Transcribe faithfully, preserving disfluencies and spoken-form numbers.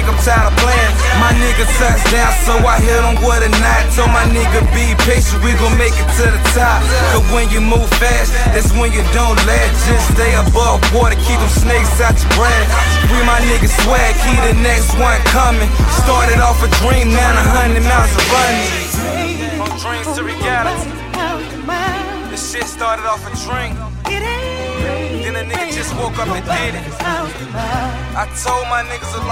think I'm tired of playing. My nigga touchdown, so I hit him with a knot. Told my nigga be patient, we gon' make it to the top. Cause when you move fast, that's when you don't last. Just stay above water, keep them snakes out your breath. We my nigga swag, he the next one coming. Started off a dream, now a hundred miles of running. From dreams to reality. This shit started off a dream. Then a nigga just woke up and did it. I told my niggas a